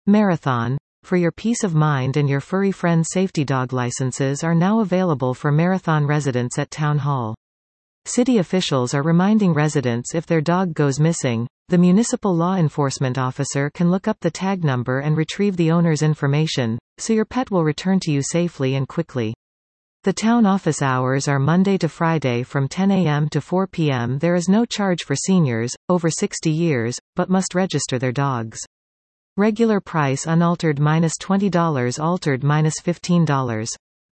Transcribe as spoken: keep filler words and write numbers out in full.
Marathon. For your peace of mind and your furry friend's safety, dog licenses are now available for Marathon residents at Town Hall. City officials are reminding residents if their dog goes missing, the municipal law enforcement officer can look up the tag number and retrieve the owner's information, so your pet will return to you safely and quickly. The town office hours are Monday to Friday from ten A M to four P M There is no charge for seniors, over sixty years, but must register their dogs. Regular price unaltered minus twenty dollars, altered minus fifteen dollars.